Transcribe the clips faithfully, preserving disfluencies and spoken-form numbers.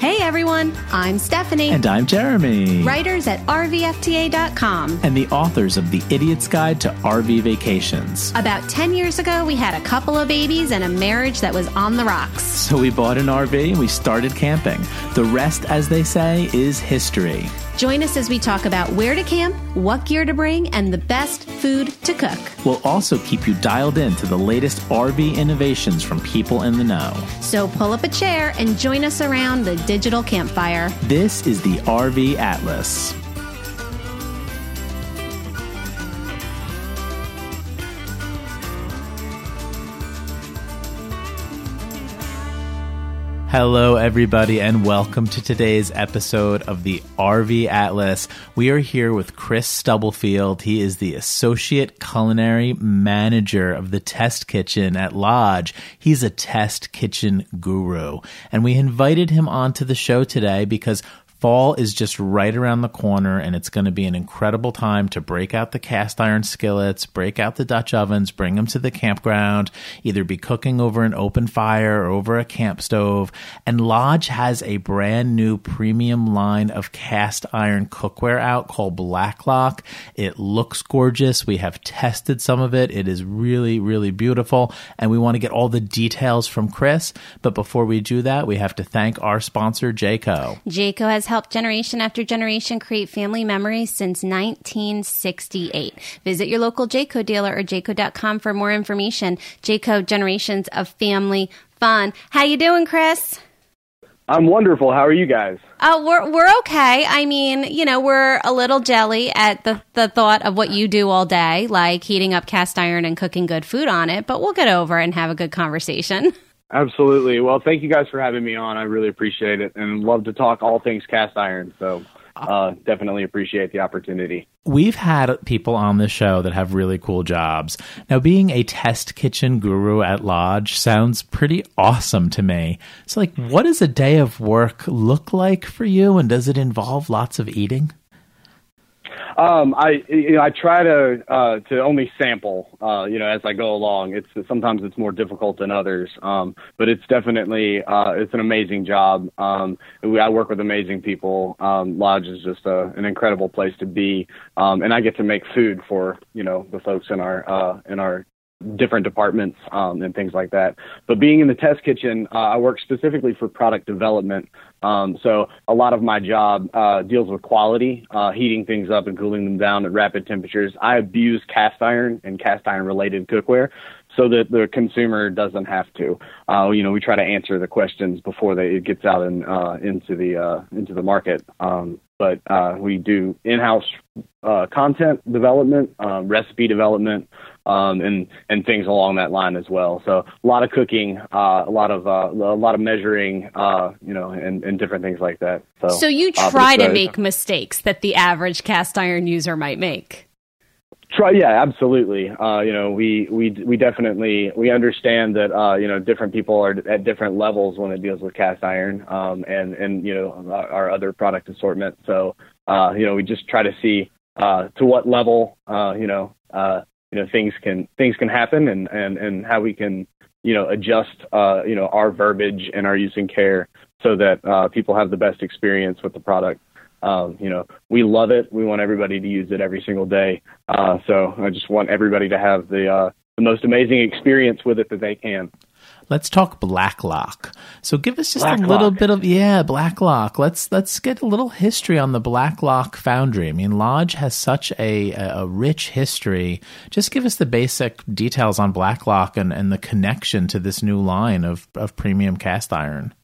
Hey everyone, I'm Stephanie. And I'm Jeremy. Writers at R V F T A dot com. And the authors of The Idiot's Guide to R V Vacations. About ten years ago, we had a couple of babies and a marriage that was on the rocks. So we bought an R V and we started camping. The rest, as they say, is history. Join us as we talk about where to camp, what gear to bring, and the best food to cook. We'll also keep you dialed in to the latest R V innovations from people in the know. So pull up a chair and join us around the digital campfire. This is the R V Atlas. Hello, everybody, and welcome to today's episode of the R V Atlas. We are here with Chris Stubblefield. He is the Associate Culinary Manager of the Test Kitchen at Lodge. He's a test kitchen guru, and we invited him onto the show today because fall is just right around the corner, and it's going to be an incredible time to break out the cast iron skillets, break out the Dutch ovens, bring them to the campground, either be cooking over an open fire or over a camp stove. And Lodge has a brand new premium line of cast iron cookware out called Blacklock. It looks gorgeous. We have tested some of it. It is really, really beautiful, and we want to get all the details from Chris. But before we do that, we have to thank our sponsor, Jayco. Jayco has helped generation after generation create family memories since nineteen sixty-eight. Visit your local Jayco dealer or jayco dot com for more information. Jayco, generations of family fun. How you doing, Chris? I'm wonderful. How are you guys? Oh, we're we're okay. I mean, you know, we're a little jelly at the, the thought of what you do all day, like heating up cast iron and cooking good food on it, but we'll get over it and have a good conversation. Absolutely. Well, thank you guys for having me on. I really appreciate it and love to talk all things cast iron. So uh, definitely appreciate the opportunity. We've had people on this show that have really cool jobs. Now, being a test kitchen guru at Lodge sounds pretty awesome to me. So, like, what does a day of work look like for you, and does it involve lots of eating? Um, I you know I try to uh, to only sample uh, you know as I go along. It's sometimes it's more difficult than others, um, but it's definitely uh, it's an amazing job. Um, we, I work with amazing people. Um, Lodge is just a, an incredible place to be, um, and I get to make food for you know the folks in our uh, in our different departments um, and things like that. But being in the test kitchen, uh, I work specifically for product development. Um, so a lot of my job uh, deals with quality, uh, heating things up and cooling them down at rapid temperatures. I abuse cast iron and cast iron related cookware so that the consumer doesn't have to. Uh, you know, we try to answer the questions before they, it gets out and uh, into the uh, into the market. Um, but uh, we do in-house uh, content development, uh, recipe development, um, and and things along that line as well. So a lot of cooking, uh, a lot of uh, a lot of measuring, uh, you know, and, and different things like that. So, so you try uh, to make mistakes that the average cast iron user might make. Try, yeah, absolutely. Uh, you know, we, we, we definitely, we understand that, uh, you know, different people are at different levels when it deals with cast iron, um, and, and, you know, our, our other product assortment. So, uh, you know, we just try to see, uh, to what level, uh, you know, uh, you know, things can, things can happen and, and, and how we can, you know, adjust, uh, you know, our verbiage and our use and care so that, uh, people have the best experience with the product. Um, you know, we love it. We want everybody to use it every single day. Uh, so I just want everybody to have the uh, the most amazing experience with it that they can. Let's talk Blacklock. So give us just Blacklock. a little bit of, yeah, Blacklock. Let's let's get a little history on the Blacklock Foundry. I mean, Lodge has such a, a rich history. Just give us the basic details on Blacklock and, and the connection to this new line of, of premium cast iron.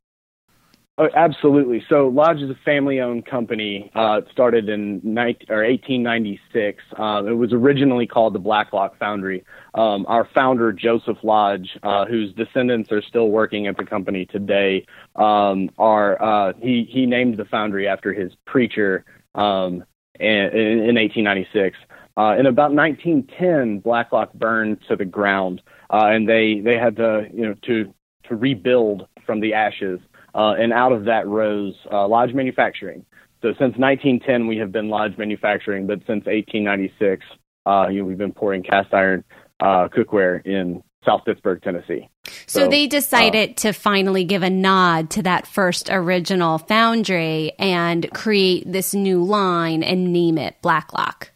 Oh, absolutely. So Lodge is a family-owned company. Uh, it started in nineteen, or eighteen ninety-six. Uh, it was originally called the Blacklock Foundry. Um, our founder, Joseph Lodge, uh, whose descendants are still working at the company today, um, are uh, he he named the foundry after his preacher um, in, in eighteen ninety-six. Uh, in about nineteen ten, Blacklock burned to the ground, uh, and they they had to you know to to rebuild from the ashes. Uh, and out of that rose uh, Lodge Manufacturing. So since nineteen ten, we have been Lodge Manufacturing, but since eighteen ninety-six, uh, you know, we've been pouring cast iron uh, cookware in South Pittsburgh, Tennessee. So, so they decided uh, to finally give a nod to that first original foundry and create this new line and name it Blacklock.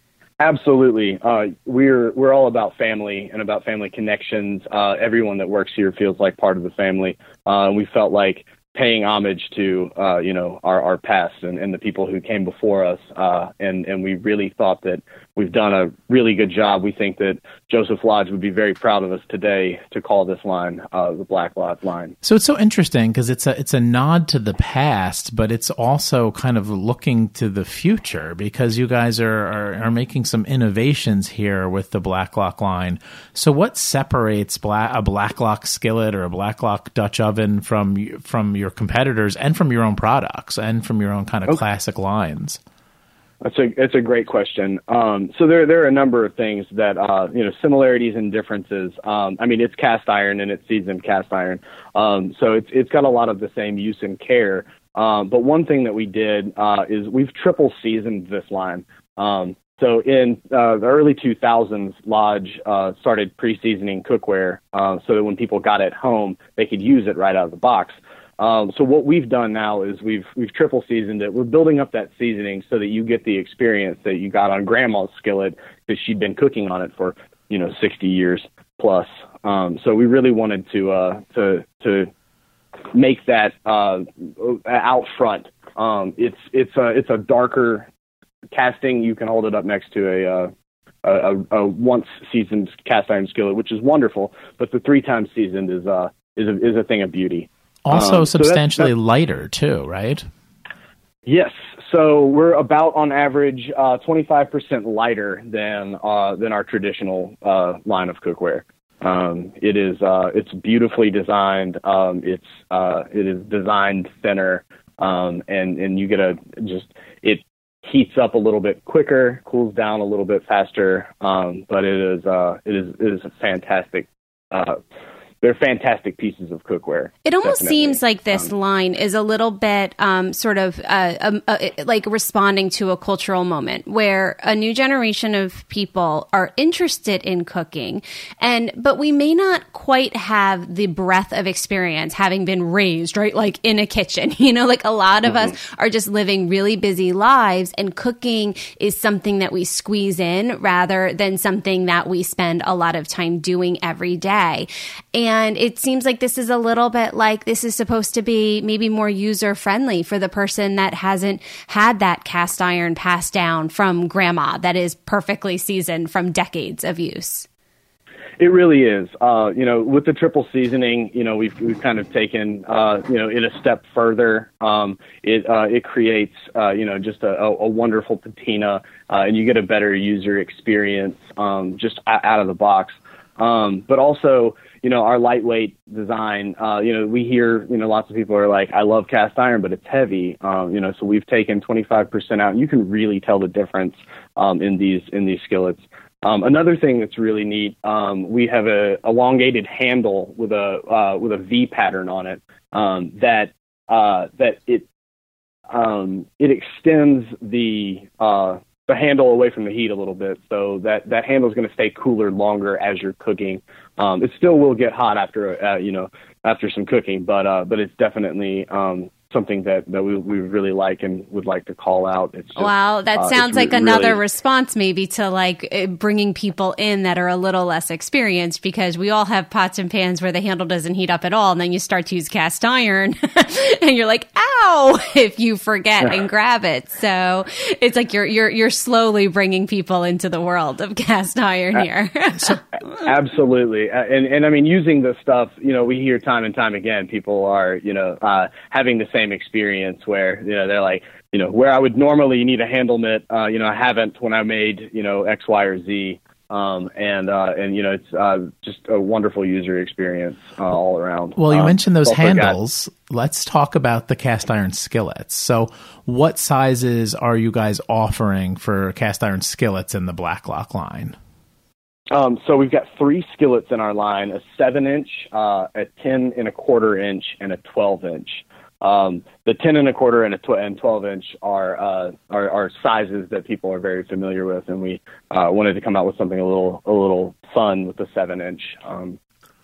Absolutely. Uh, we're we're all about family and about family connections. Uh, everyone that works here feels like part of the family. Uh, we felt like paying homage to, uh, you know, our, our past and, and the people who came before us. Uh, and, and we really thought that we've done a really good job. We think that Joseph Lodge would be very proud of us today to call this line uh, the Blacklock line. So it's so interesting because it's a, it's a nod to the past, but it's also kind of looking to the future because you guys are, are, are making some innovations here with the Blacklock line. So what separates Bla- a Blacklock skillet or a Blacklock Dutch oven from, from your competitors and from your own products and from your own kind of okay. classic lines? That's a it's a great question. Um, so there there are a number of things that uh, you know similarities and differences. Um, I mean, it's cast iron and it's seasoned cast iron, um, so it's it's got a lot of the same use and care. Um, but one thing that we did uh, is we've triple seasoned this line. Um, so in uh, the early two thousands, Lodge uh, started pre-seasoning cookware uh, so that when people got it home, they could use it right out of the box. Um, so what we've done now is we've we've triple seasoned it. We're building up that seasoning so that you get the experience that you got on Grandma's skillet because she'd been cooking on it for you know sixty years plus. Um, so we really wanted to uh, to to make that uh, out front. Um, it's it's a it's a darker casting. You can hold it up next to a uh, a, a once seasoned cast iron skillet, which is wonderful. But the three times seasoned is uh is a, is a thing of beauty. Also um, substantially so that's, that's, lighter too, right? Yes. So we're about on average uh, twenty-five percent lighter than uh, than our traditional uh, line of cookware. Um, it is uh, it's beautifully designed. Um, it's uh, it is designed thinner, um, and and you get a just it heats up a little bit quicker, cools down a little bit faster. Um, but it is uh, it is it is a fantastic. Uh, They're fantastic pieces of cookware. It almost definitely. seems like this um, line is a little bit um, sort of uh, um, uh, like responding to a cultural moment where a new generation of people are interested in cooking, and but we may not quite have the breadth of experience having been raised, right, like in a kitchen. You know, like a lot of mm-hmm. us are just living really busy lives, and cooking is something that we squeeze in rather than something that we spend a lot of time doing every day. And And it seems like this is a little bit like this is supposed to be maybe more user friendly for the person that hasn't had that cast iron passed down from grandma that is perfectly seasoned from decades of use. It really is. Uh, you know, with the triple seasoning, you know, we've we've kind of taken uh, you know it a step further. Um, it uh, it creates uh, you know just a, a wonderful patina, uh, and you get a better user experience um, just out of the box. Um, but also, you know, our lightweight design, uh, you know, we hear, you know, lots of people are like, I love cast iron, but it's heavy. Um, you know, so we've taken twenty-five percent out, and you can really tell the difference um, in these in these skillets. Um, another thing that's really neat, um, we have a elongated handle with a uh, with a V pattern on it um, that uh, that it um, it extends the uh, the handle away from the heat a little bit, so that that handle is going to stay cooler longer as you're cooking. Um, it still will get hot after uh, you know after some cooking, but uh, but it's definitely um, something that, that we we really like and would like to call out. It's just, wow, that uh, sounds like re- another really... response maybe to like bringing people in that are a little less experienced, because we all have pots and pans where the handle doesn't heat up at all, and then you start to use cast iron and you're like, ow, if you forget and grab it. So it's like you're you're you're slowly bringing people into the world of cast iron here. Absolutely. And and I mean, using this stuff, you know, we hear time and time again, people are, you know, uh, having the same experience where, you know, they're like, you know, where I would normally need a handle mitt, uh, you know, I haven't when I made, you know, X, Y, or Z. Um, and, uh, and, you know, it's, uh, just a wonderful user experience, uh, all around. Well, you um, mentioned those handles. Got... Let's talk about the cast iron skillets. So what sizes are you guys offering for cast iron skillets in the Blacklock line? Um, so we've got three skillets in our line: a seven inch, uh, a ten and a quarter inch, and a twelve inch. Um, the ten and a quarter and a tw- and twelve inch are, uh, are are sizes that people are very familiar with, and we uh, wanted to come out with something a little a little fun with the seven inch. Um,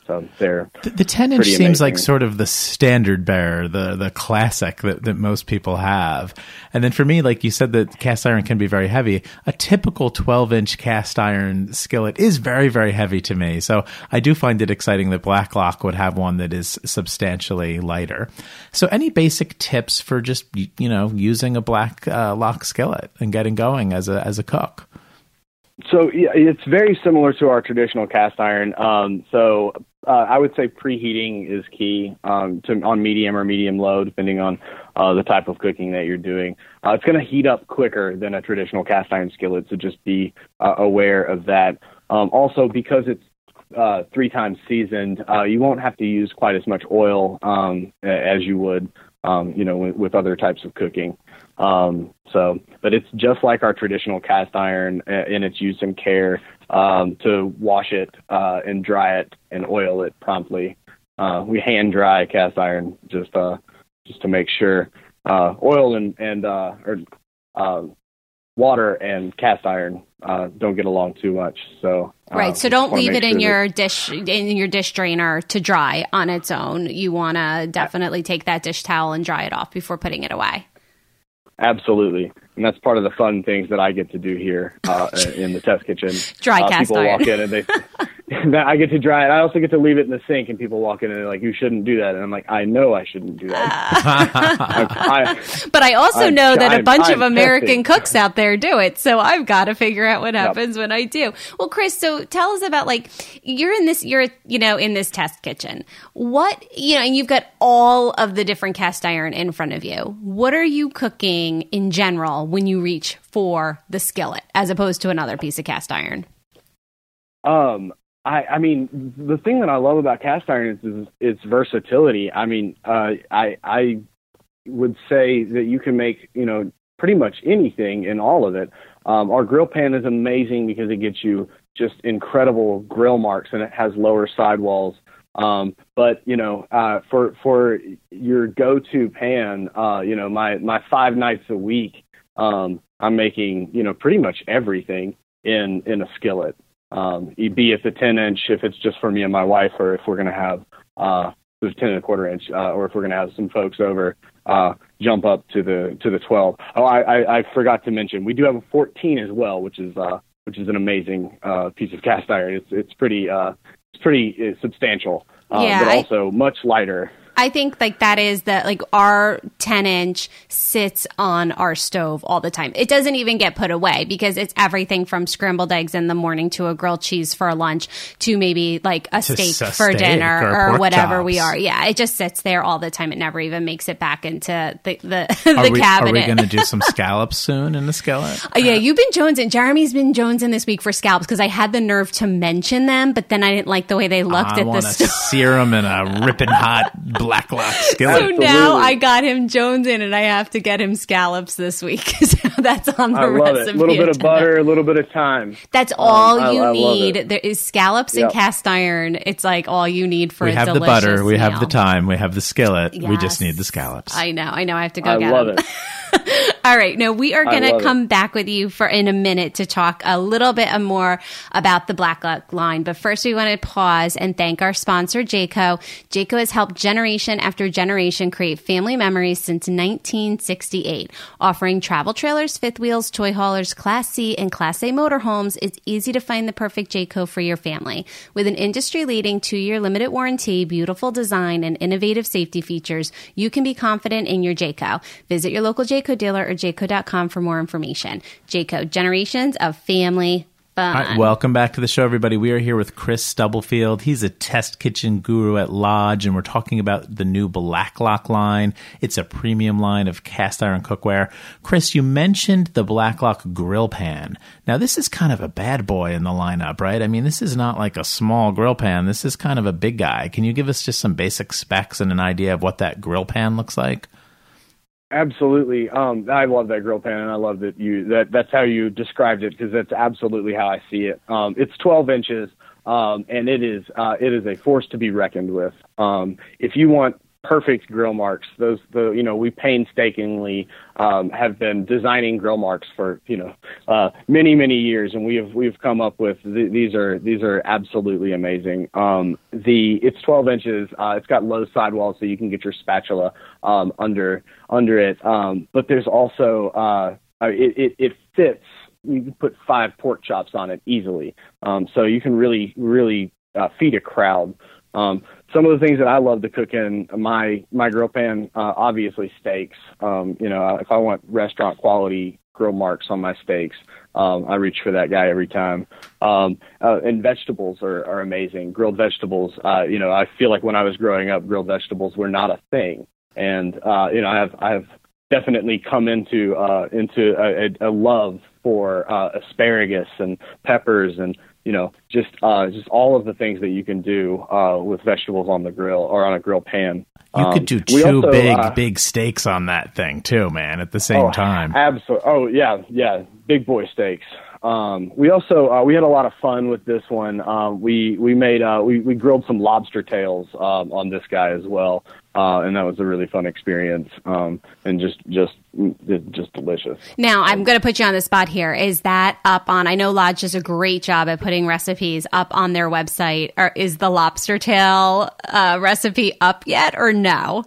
So they're the, the ten inch seems amazing. like sort of the standard bearer, the the classic that, that most people have. And then for me, like you said, that cast iron can be very heavy. A typical twelve inch cast iron skillet is very, very heavy to me. So I do find it exciting that Blacklock would have one that is substantially lighter. So any basic tips for just, you know, using a black uh, lock skillet and getting going as a as a cook? So yeah, it's very similar to our traditional cast iron. Um, so uh, I would say preheating is key um, to, on medium or medium low, depending on uh, the type of cooking that you're doing. Uh, it's going to heat up quicker than a traditional cast iron skillet, so just be uh, aware of that. Um, also, because it's uh, three times seasoned, uh, you won't have to use quite as much oil um, as you would, um, you know, with, with other types of cooking. Um, so, but it's just like our traditional cast iron in its use and care, um, to wash it, uh, and dry it and oil it promptly. Uh, we hand dry cast iron just, uh, just to make sure, uh, oil and, and, uh, or, uh, water and cast iron, uh, don't get along too much. So, uh, right. So don't leave it in sure your dish, in your dish drainer to dry on its own. You want to definitely take that dish towel and dry it off before putting it away. Absolutely. And that's part of the fun things that I get to do here uh, in the test kitchen. Dry uh, cast people iron. walk in and they, I get to dry it. I also get to leave it in the sink, and people walk in and they're like, "You shouldn't do that." And I'm like, "I know I shouldn't do that." I, I, but I also I'm, know that a I'm, bunch I'm of American testing. cooks out there do it. So I've got to figure out what happens yep. when I do. Well, Chris, so tell us about, like, you're in this, you're, you know, in this test kitchen. What, you know, and you've got all of the different cast iron in front of you. What are you cooking in general when you reach for the skillet as opposed to another piece of cast iron? Um, I, I mean, the thing that I love about cast iron is, is its versatility. I mean, uh, I, I would say that you can make, you know, pretty much anything in all of it. Um, our grill pan is amazing because it gets you just incredible grill marks, and it has lower sidewalls. Um, but, you know, uh, for, for your go-to pan, uh, you know, my, my five nights a week, um, I'm making, you know, pretty much everything in, in a skillet. Um, be it the ten inch, if it's just for me and my wife, or if we're going to have, uh, the ten and a quarter inch, uh, or if we're going to have some folks over, uh, jump up to the, to the twelve. Oh, I, I, I forgot to mention, we do have a fourteen as well, which is, uh, which is an amazing, uh, piece of cast iron. It's, it's pretty, uh, it's pretty uh, substantial, uh, yeah, but also I- much lighter. I think like that is that like our ten inch sits on our stove all the time. It doesn't even get put away because it's everything from scrambled eggs in the morning to a grilled cheese for lunch to maybe like a to steak a for steak dinner or, or whatever chops. we are. Yeah, it just sits there all the time. It never even makes it back into the the, the are we, cabinet. Are we going to do some scallops soon in the skillet? Uh, yeah, you've been jonesing. Jeremy's been jonesing this week for scallops because I had the nerve to mention them, but then I didn't like the way they looked I at the want to stove. sear them in a ripping hot Blacklock skillet. So Absolutely. now I got him jonesing, and I have to get him scallops this week. So that's on the I love recipe. it. A little bit of agenda. butter, a little bit of time. That's all Um, I- you I love need. it. There is scallops Yep. and cast iron. It's like all you need for We a have the delicious butter, we have meal. the time, we have the skillet. We Yes. just need the scallops. I know. I know. I have to go I get love them. it. All right. No, we are I going to love come it. back with you for in a minute to talk a little bit more about the Blacklock line. But first, we want to pause and thank our sponsor, Jayco. Jayco has helped generation after generation create family memories since nineteen sixty-eight. Offering travel trailers, fifth wheels, toy haulers, Class C and Class A motorhomes, it's easy to find the perfect Jayco for your family. With an industry-leading two-year limited warranty, beautiful design, and innovative safety features, you can be confident in your Jayco. Visit your local Jayco dealer or jayco dot com for more information. Jayco, generations of family fun. All right, welcome back to the show, everybody. We are here with Chris Stubblefield. He's a test kitchen guru at Lodge, and we're talking about the new Blacklock line. It's a premium line of cast iron cookware. Chris, you mentioned the Blacklock grill pan. Now, this is kind of a bad boy in the lineup, right? I mean, this is not like a small grill pan. This is kind of a big guy. Can you give us just some basic specs and an idea of what that grill pan looks like? Absolutely. Um, I love that grill pan, and I love that you that that's how you described it, because that's absolutely how I see it. Um, it's twelve inches, um, and it is uh, it is a force to be reckoned with. Um, if you want perfect grill marks. Those, the you know, we painstakingly um, have been designing grill marks for you know uh, many many years, and we have we've come up with th- these are these are absolutely amazing. Um, the it's twelve inches. Uh, it's got low sidewalls, so you can get your spatula um, under under it. Um, but there's also uh, it, it it fits. You can put five pork chops on it easily, um, so you can really really uh, feed a crowd. Um, some of the things that I love to cook in my, my grill pan, uh, obviously steaks. Um, you know, if I want restaurant quality grill marks on my steaks, um, I reach for that guy every time. Um, uh, and vegetables are, are amazing. Grilled vegetables, uh, you know, I feel like when I was growing up, grilled vegetables were not a thing. And, uh, you know, I have, I have definitely come into, uh, into a, a love for, uh, asparagus and peppers and, you know, just uh, just all of the things that you can do uh, with vegetables on the grill or on a grill pan. You um, could do two also, big, uh, big steaks on that thing too, man, at the same oh, time. Absolutely. Oh, yeah, yeah, big boy steaks. Um, we also uh, we had a lot of fun with this one. Um, we we made uh, we we grilled some lobster tails um, on this guy as well, uh, and that was a really fun experience. Um, and just just just delicious. Now I'm going to put you on the spot here. Is that up on? I know Lodge does a great job at putting recipes up on their website. Or is the lobster tail uh, recipe up yet, or no?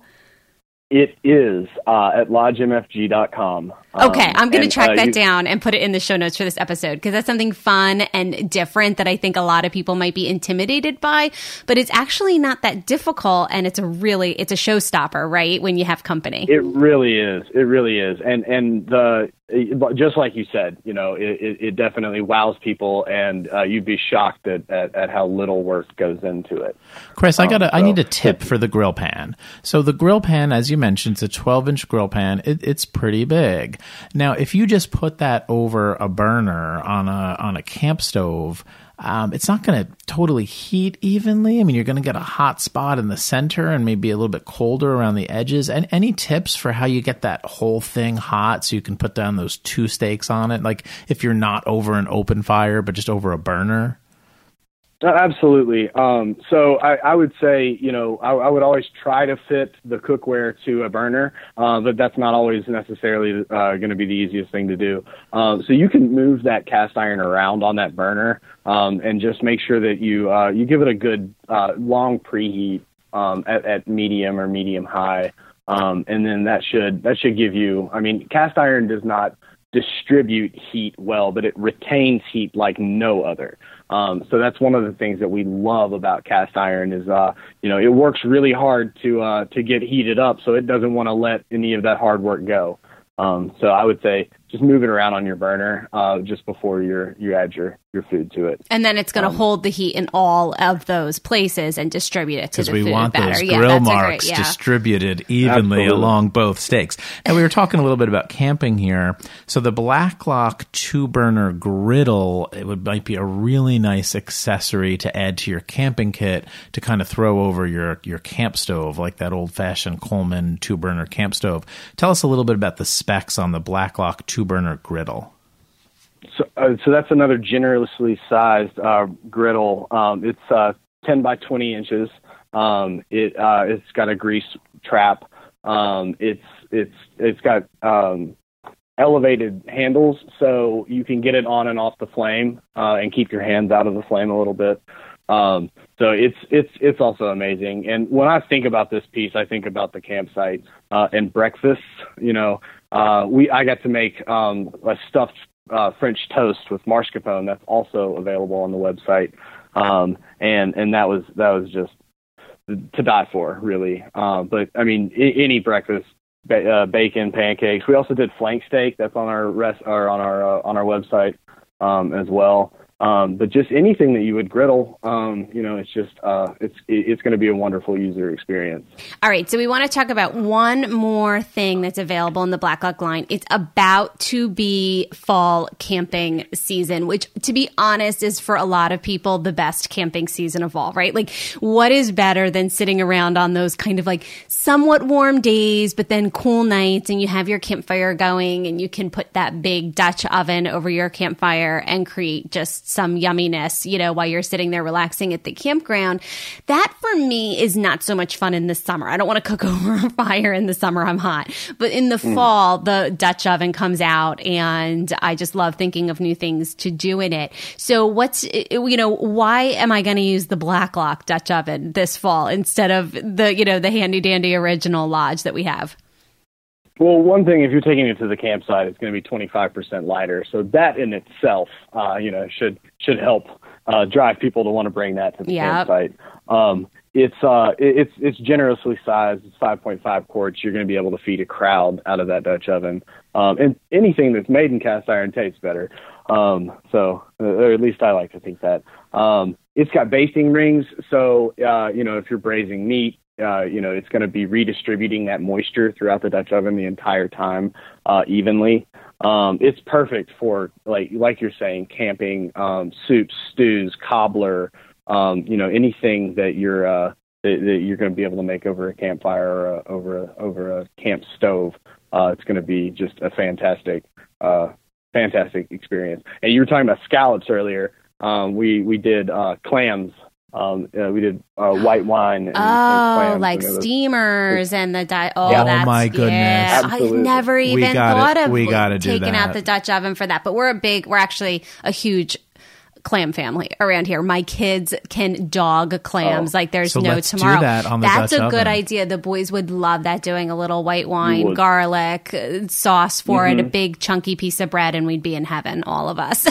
It is uh, at lodge m f g dot com. Okay, I'm going to and, track uh, that you, down and put it in the show notes for this episode because that's something fun and different that I think a lot of people might be intimidated by, but it's actually not that difficult, and it's a really it's a showstopper, right? When you have company, it really is. It really is, and and the just like you said, you know, it, it definitely wows people, and uh, you'd be shocked at, at, at how little work goes into it. Chris, I got um, so, I need a tip for the grill pan. So the grill pan, as you mentioned, it's a twelve inch grill pan. It, it's pretty big. Now, if you just put that over a burner on a on a camp stove, um, it's not going to totally heat evenly. I mean, you're going to get a hot spot in the center and maybe a little bit colder around the edges. And any tips for how you get that whole thing hot so you can put down those two steaks on it? Like if you're not over an open fire, but just over a burner? Uh, absolutely. Um, so I, I would say, you know, I, I would always try to fit the cookware to a burner, uh, but that's not always necessarily uh, going to be the easiest thing to do. Um, so you can move that cast iron around on that burner um, and just make sure that you uh, you give it a good uh, long preheat um, at, at medium or medium high, um, and then that should that should give you. I mean, cast iron does not distribute heat well, but it retains heat like no other. Um, so that's one of the things that we love about cast iron is, uh, you know, it works really hard to, uh, to get heated up. So it doesn't want to let any of that hard work go. Um, so I would say just move it around on your burner, uh, just before you you add your, your food to it. And then it's going to um, hold the heat in all of those places and distribute it to the we food we want better. those Yeah, grill that's a marks great, yeah. distributed evenly Absolutely. along both steaks. And we were talking a little bit about camping here. So the Blacklock two burner griddle, it would might be a really nice accessory to add to your camping kit to kind of throw over your, your camp stove, like that old fashioned Coleman two burner camp stove. Tell us a little bit about the specs on the Blacklock two burner griddle. So, uh, so that's another generously sized uh, griddle. Um, it's uh, ten by twenty inches. Um, it uh, it's got a grease trap. Um, it's it's it's got um, elevated handles, so you can get it on and off the flame uh, and keep your hands out of the flame a little bit. Um, so it's it's it's also amazing. And when I think about this piece, I think about the campsite uh, and breakfast. You know, uh, we I got to make um, a stuffed uh, French toast with mascarpone. That's also available on the website, um, and and that was that was just to die for, really. Uh, but I mean, I- any breakfast, ba- uh, bacon, pancakes. We also did flank steak. That's on our rest or on our uh, on our website um, as well. Um, but just anything that you would griddle, um, you know, it's just, uh, it's, it's going to be a wonderful user experience. All right. So we want to talk about one more thing that's available in the Blacklock line. It's about to be fall camping season, which, to be honest, is for a lot of people the best camping season of all, right? Like, what is better than sitting around on those kind of like somewhat warm days, but then cool nights, and you have your campfire going and you can put that big Dutch oven over your campfire and create just some yumminess, you know, while you're sitting there relaxing at the campground. That for me is not so much fun in the summer. I don't want to cook over a fire in the summer. I'm hot. But in the mm. fall, the Dutch oven comes out and I just love thinking of new things to do in it. So what's, you know, why am I going to use the Blacklock Dutch oven this fall instead of the, you know, the handy dandy original Lodge that we have? Well, one thing, if you're taking it to the campsite, it's going to be twenty-five percent lighter. So that in itself, uh, you know, should should help uh, drive people to want to bring that to the yep. campsite. Um, it's uh, it's it's generously sized. It's five point five quarts. You're going to be able to feed a crowd out of that Dutch oven. Um, and anything that's made in cast iron tastes better. Um, so, or at least I like to think that. Um, it's got basting rings. So, uh, you know, if you're braising meat, Uh, you know, it's going to be redistributing that moisture throughout the Dutch oven the entire time uh, evenly. Um, it's perfect for, like like you're saying, camping, um, soups, stews, cobbler, um, you know, anything that you're uh, that, that you're going to be able to make over a campfire or a, over a, over a camp stove. Uh, it's going to be just a fantastic, uh, fantastic experience. And you were talking about scallops earlier. Um, we we did uh, clams. Um, uh, we did uh, white wine. And, oh, and like and steamers and the di- oh, yeah. that's, oh my goodness! Yeah. I've never even gotta, thought of we gotta taking out the Dutch oven for that. But we're a big, we're actually a huge clam family around here. My kids can dog clams oh. like there's so no let's tomorrow. Do that on the That's Dutch a good oven. idea. The boys would love that. Doing a little white wine, garlic, uh, sauce for mm-hmm. it, a big chunky piece of bread, and we'd be in heaven, all of us.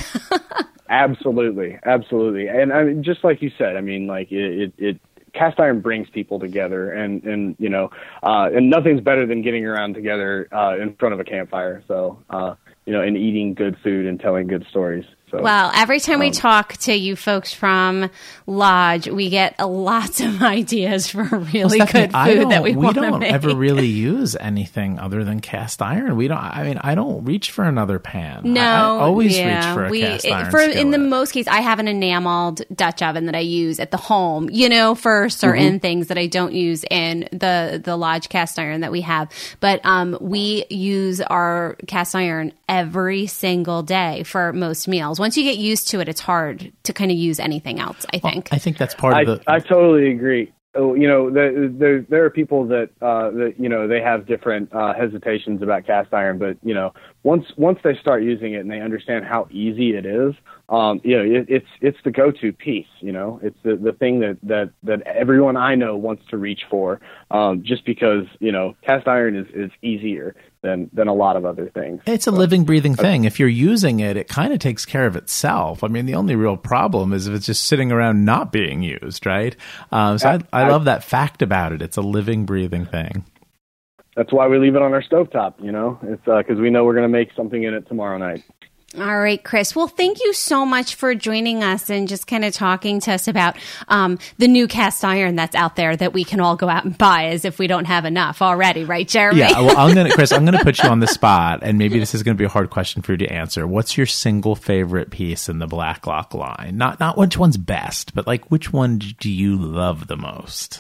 Absolutely, absolutely, and I mean, just like you said, I mean, like it, it, it cast iron brings people together, and and you know, uh, and nothing's better than getting around together uh, in front of a campfire. So, uh, you know, and eating good food and telling good stories. So, well, every time um, we talk to you folks from Lodge, we get lots of ideas for really well, good food that we, we want to don't make. ever really use anything other than cast iron. We don't. I mean, I don't reach for another pan. No, I, I always yeah, reach for a we, cast iron. It, for skillet. in the most case, I have an enameled Dutch oven that I use at the home. You know, for certain mm-hmm. things that I don't use in the the Lodge cast iron that we have. But um, we use our cast iron every single day for most meals. Once you get used to it, it's hard to kind of use anything else, I think. Well, I think that's part I, of the... I totally agree. Oh, you know, there, there, there are people that, uh, that, you know, they have different uh, hesitations about cast iron, but, you know, once once they start using it and they understand how easy it is, um, you know, it, it's it's the go-to piece, you know. It's the, the thing that, that, that everyone I know wants to reach for, um, just because, you know, cast iron is, is easier than, than a lot of other things. It's a so, living, breathing thing. If you're using it, it kind of takes care of itself. I mean, the only real problem is if it's just sitting around not being used, right? Um, so I, I, I love that fact about it. It's a living, breathing thing. That's why we leave it on our stovetop, you know. It's because uh, we know we're going to make something in it tomorrow night. All right, Chris. Well, thank you so much for joining us and just kind of talking to us about um, the new cast iron that's out there that we can all go out and buy as if we don't have enough already, right, Jeremy? Yeah. Well, I'm gonna, Chris, I'm going to put you on the spot, and maybe this is going to be a hard question for you to answer. What's your single favorite piece in the Blacklock line? Not not which one's best, but like which one do you love the most?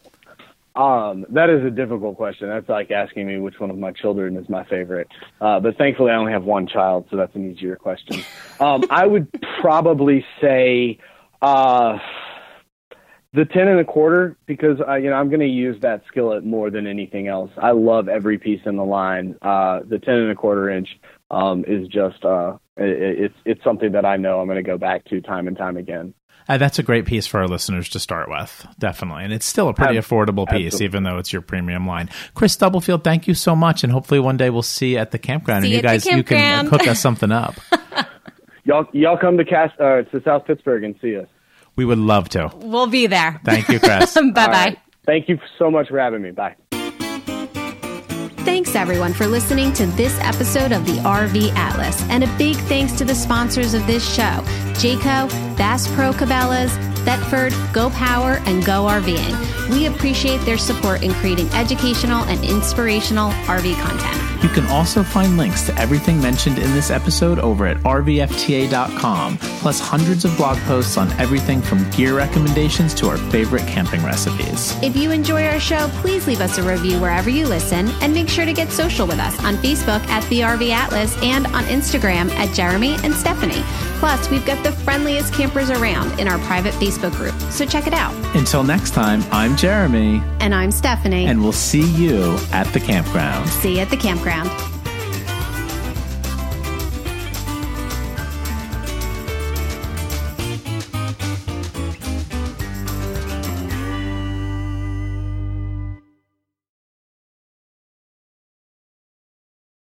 Um, that is a difficult question. That's like asking me which one of my children is my favorite. Uh, but thankfully I only have one child, so that's an easier question. Um, I would probably say, uh, the ten and a quarter, because uh, you know, I'm going to use that skillet more than anything else. I love every piece in the line. Uh, the ten and a quarter inch, um, is just, uh, it, it's, it's something that I know I'm going to go back to time and time again. Uh, that's a great piece for our listeners to start with, definitely. And it's still a pretty affordable piece, Absolutely. Even though it's your premium line. Chris Stubblefield, thank you so much. And hopefully one day we'll see you at the campground. See and you guys, you can cook us something up. y'all, y'all come to Cast, uh, to South Pittsburgh and see us. We would love to. We'll be there. Thank you, Chris. Bye-bye. Right. Thank you so much for having me. Bye. Thanks, everyone, for listening to this episode of the R V Atlas. And a big thanks to the sponsors of this show, Jayco, Bass Pro Cabela's, Thetford, Go Power, and Go RVing. We appreciate their support in creating educational and inspirational R V content. You can also find links to everything mentioned in this episode over at R V F T A dot com, plus hundreds of blog posts on everything from gear recommendations to our favorite camping recipes. If you enjoy our show, please leave us a review wherever you listen, and make sure to get social with us on Facebook at The R V Atlas and on Instagram at Jeremy and Stephanie. Plus, we've got the friendliest campers around in our private Facebook group, so check it out. Until next time, I'm Jeremy. And I'm Stephanie. And we'll see you at the campground. See you at the campground.